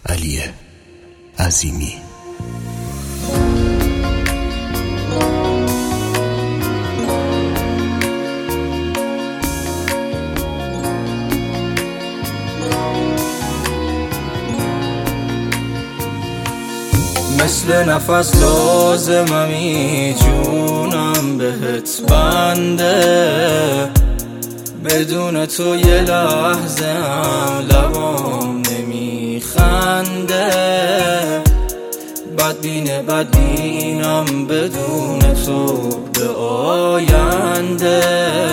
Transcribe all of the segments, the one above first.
علی عظیمی. مثل نفس لازممی جونم بهت بنده، بدون تو یه لحظه هم لبام نمیخنده. بدبینم بدون تو به آینده.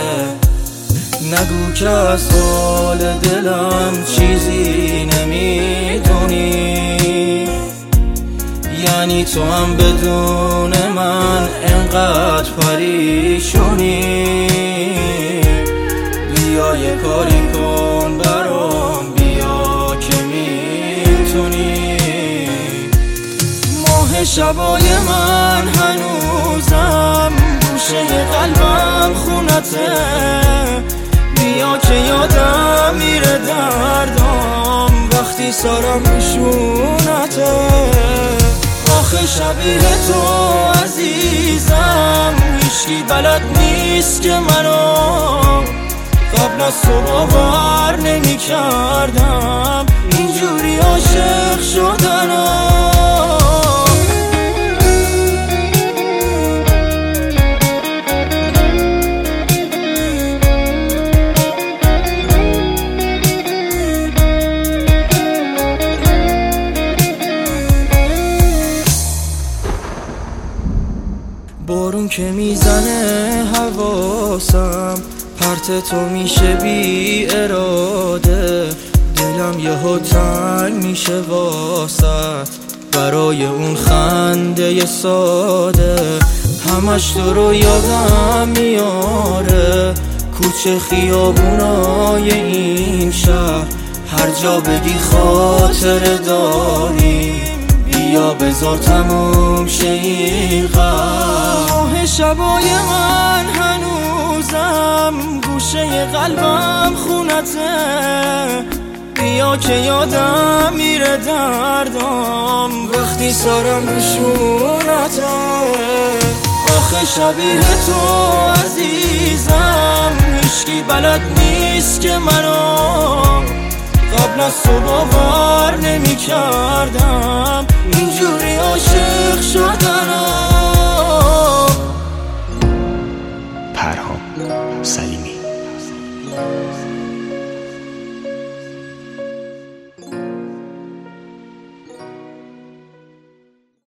نگو که از حال دلم چیزی نمیدونی، یعنی تو هم بدون من انقدر پریشونی. بیا یه کاری کن برام، بیا که میتونی. ماه شبای من هنوزم گوشه قلبم خونته. بیا که یادم میره دردام وقتی سرم نشونته. آخه شبیه تو عزیزم هیچکی بلد نیست که منو قبل از تو باور نمی کردم اینجوری عاشق شدنم. بارون که میزنه حواسم پرت تو میشه بی اراده. دلم یهو تنگ میشه واسط برای اون خنده ساده. همش تو رو یادم میاره، کوچه خیابونای این شهر. هر جا بگی خاطر داری، بیا بذار تموم شه این غم. شبای من هنوزم گوشه قلبم خونته. بیا که یادم میره دردام وقتی سرم نشونته. آخه شبیه تو عزیزم هیچکی بلد نیست که منو قبل از تو باور نمی کردم اینجوری عاشق شدنم. پرهام سلیمی.